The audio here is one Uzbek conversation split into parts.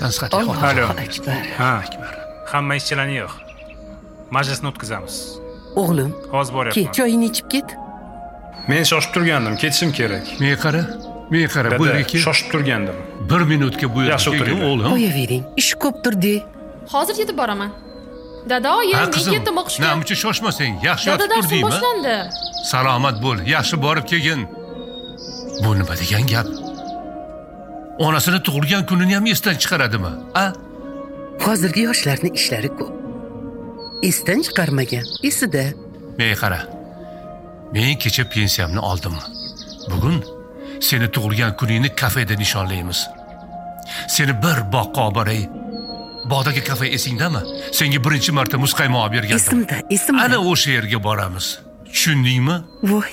tansihatli Allohu Alo. akbar. Ha. Hamma ishchilarni yo'q. Majlisni o'tkazamiz. O'g'lim, Hozir ke boryapman. choyini ichib ket. Men shoshib turgandim, ketishim kerak. Men qara, bu Dada, yerga shoshib turgandim. 1 minutga bu yerga Yaxshi kelgin o'tiringlar. o'g'lim. Qo'yavering, ish ko'pdir-de. Hozir yetib boraman. Dada, oyi, Ha men qizim, ketdim o'qishga. namuncha shoshmasang, yaxshi Dada, yotib tur darsim deymi? boshlandi. Salomat bo'l, yaxshi borib kelgin. Bu nima degan gap? Onasini tug'ilgan kunini ham esdan chiqaradimi? A? Hozirgi yoshlarning ishlari ko'p. Esdan chiqarmagan, esida. Men qara. Men kecha pensiyamni oldim. Bugun seni tug'ilgan kuningni kafeda nishonlaymiz. Seni bir boqqa olib boray. Bog'dagi kafe esingdami? Senga birinchi marta muzqaymoq olib bergandim. Esimda. Ana o'sha yerga boramiz. Tushundingmi? Voy.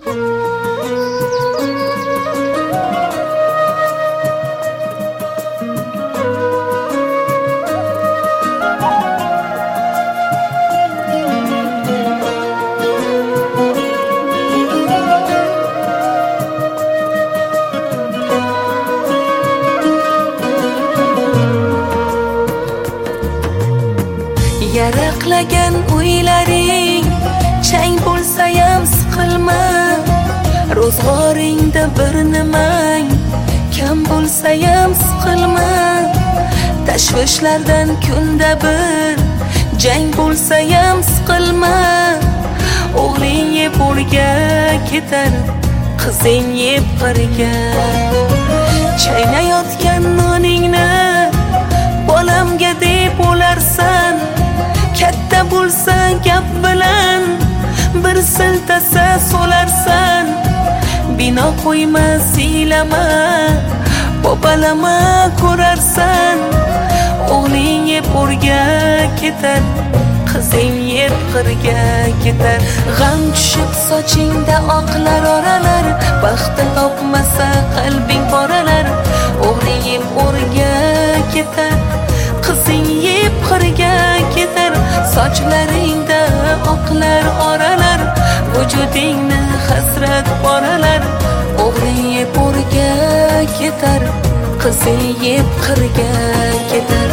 Yaraqlagan uylaring chang bo'lsa ham siqilma. Ro'zg'oringda bir nimang kam bo'lsa ham siqilma. Tashvishlardan kunda bir jang bo'lsa ham siqilma. O'g'ling yeb o'rga ketar, qizing yeb qirga. Chaynayotgan noningni bolamga deb o'larsan. Katta bo'lsa gap bilan bir siltasa solarsan. Bino qo'yma, siylama, bobalama ko'rarsan. O'g'ling yeb o'rga ketar, qizing yeb qirga ketar. G'am tushib sochingda oqlar oralar, baxti topmasa qalbing poralar. O'g'ling yeb o'rga ketar, qizing yeb qirga ketar. Sochlaringda oqlar oralar, vujudingni hasrat boralar. O'g'ling yeb o'rga ketar, qizing yeb qirga ketar.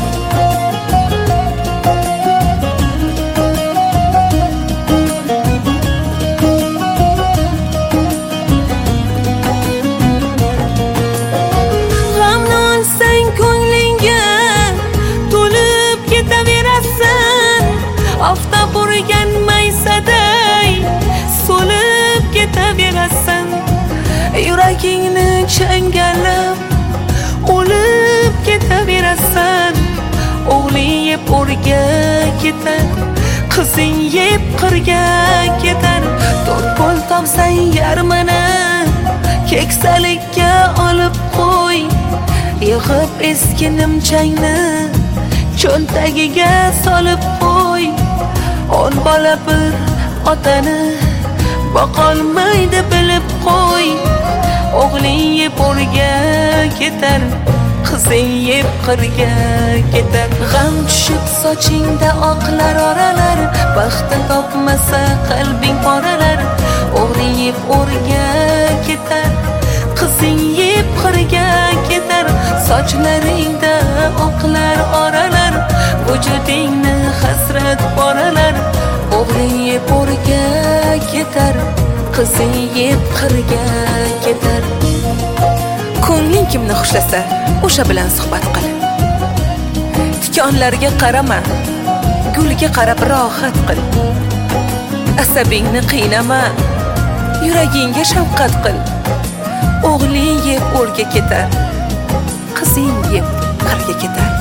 G'amni olsang ko'nglingga to'lib ketaverasan. Oftob urgan maysaday so'lib ketaverasan. Yuragingni changallab o'lib ketaverasan. O'g'ling yeb o'rga ketar, qizing yeb qirga ketar. To'rtpol topsang yarmini keksalikka olib qo'y. Yig'ib eski nimchangni cho'ntagiga solib qo'y. On bola bir otani boqolmaydi bilib qo'y. O'g'ling yeb o'rga ketar, qizing yeb qirga ketar. G'am tushib sochingda oqlar oralar, baxti topmasa qalbing poralar. O'g'ling yeb o'rga ketar, qizing yeb qirga ketar. Sochlaringda oqlar oralar, vujudingni hasrat boralar. O'g'ling yeb o'rga ketar, qizing yeb qirga ketar. Ko'ngling kimni xushlasa, o'sha bilan suhbat qil. Tikonlarga qarama, gulga qarab rohat qil. Asabingni qiynama, yuragingga shafqat qil. O'g'ling yeb o'rga ketar, qizing yeb qirga ketar.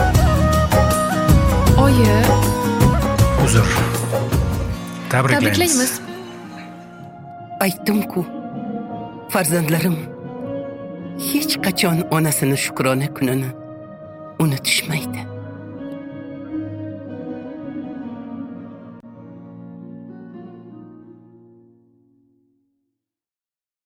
Oyi, Uzr. Tabriklaymiz. tabriklaymiz. Aytdim-ku, farzandlarim hech qachon onasini shukrona kunini unutishmaydi.